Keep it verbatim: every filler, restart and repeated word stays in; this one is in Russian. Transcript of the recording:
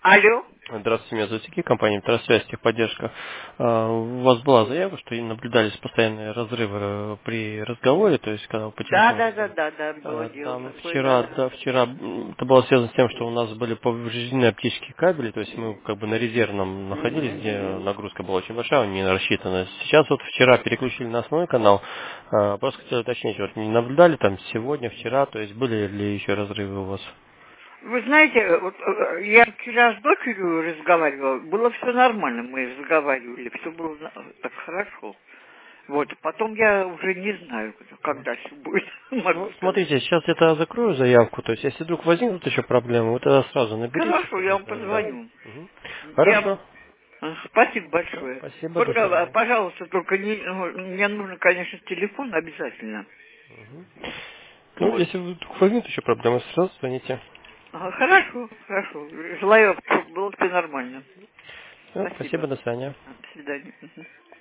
Алло. Здравствуйте, меня зовут Сергей, компания «Интерсвязь», техподдержка. А, У вас была заявка, что и наблюдались постоянные разрывы э, при разговоре, то есть когда вы по Да, телефону да, да, разговаривали. да, да, было А, дело Там такое, вчера, да. да, вчера м, это было связано с тем, что у нас были повреждены оптические кабели, то есть мы как бы на резервном находились, где нагрузка была очень большая, не рассчитана. Сейчас вот вчера переключили на основной канал, А, просто хотел уточнить, вот не наблюдали там сегодня, вчера, то есть были ли еще разрывы у вас? Вы знаете, вот, э, я вчера с дочерью разговаривала, было все нормально, мы разговаривали, все было на- так хорошо. Вот, потом я уже не знаю, как дальше будет, могу Ну, сказать. смотрите, сейчас я тогда закрою заявку, то есть если вдруг возникнут еще проблемы, вы тогда сразу наберите, Хорошо, я чтобы вам знали, да? позвоню. Мгм. Я... Хорошо. э, Спасибо Все, большое. спасибо, до Только, э, свидания. пожалуйста, только не, ну, мне нужно, конечно, телефон обязательно. Ну, Вот. если вдруг возникнут еще проблемы, сразу звоните. Ага, хорошо, хорошо. Желаю, чтобы было все нормально. Все, спасибо, Спасибо. до свидания. До свидания. Мгм.